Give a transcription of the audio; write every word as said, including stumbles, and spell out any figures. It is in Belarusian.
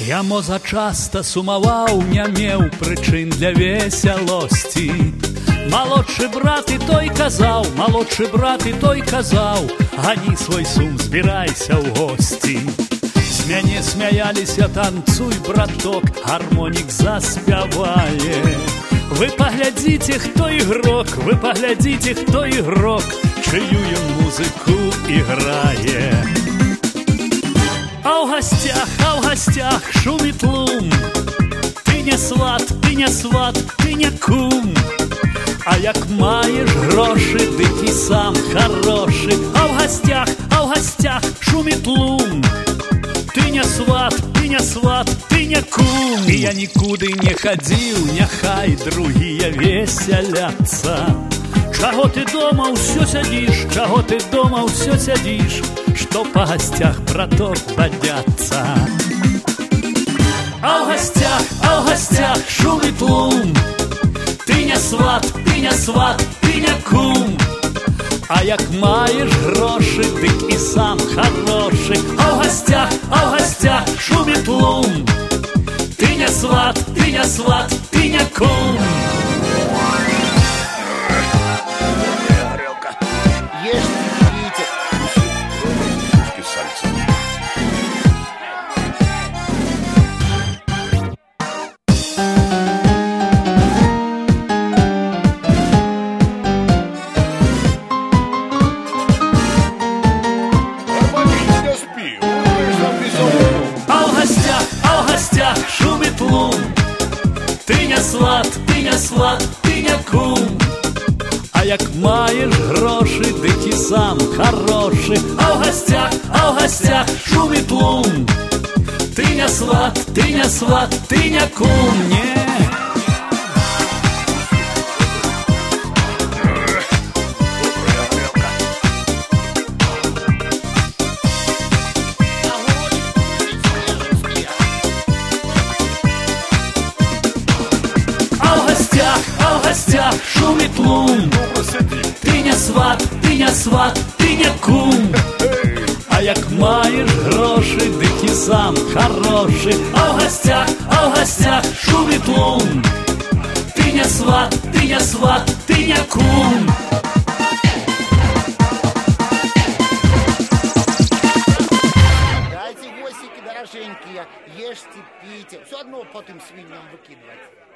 Я мо зачаста сумаваў, не меў прычын для весялосці. Малодшы брат і той казаў, малодшы брат і той казаў, гані свой сум, збірайся ў госці. З мяне смяяліся, танцуй, браток, гармонік заспявае. Вы паглядзіце, хто ігрок, вы паглядзіце, хто ігрок, чыю ён музыку іграе. А ў гасцях, а ў гасцях шуміць лум. Ты не сват, ты не сват, ты не кум. А як маеш грошы, дык і сам харошы. А ў гасцях, а ў гасцях шуміць лум. Ты не сват, ты не сват, ты не кум. І я нікуды не хадзіў, няхай другія весяляцца. Чаго ты дома ўсё сядзіш, чаго ты дома ўсё сядзіш, што па гасцях, браток, бадзяцца. А ў гасцях, а ў гасцях шуміць лум. Ты не сват, ты не сват, ты не кум. А як маеш грошы, дык і сам харошы. А ў гасцях, а ў гасцях шуміць лум. Ты не сват, ты не сват, ты не кум. Шумит лум. Ты не сват, ты не сват, ты не кум. А як маеш грошы, дык і сам харошы. А ў гасцях, а ў гасцях шумит лум. Ты не сват, ты не сват, ты не кум. Не. А в гостях шумит лум. Ты не сват, ты не сват, ты не кум. А як маеш грошы, дык і сам харошы. А в гостях, а в гостях шумит лум. Ты не сват, ты не сват, ты не кум. Дайте гостики дороженькие, ешьте, пейте. Все одно потом свиньям выкидывать.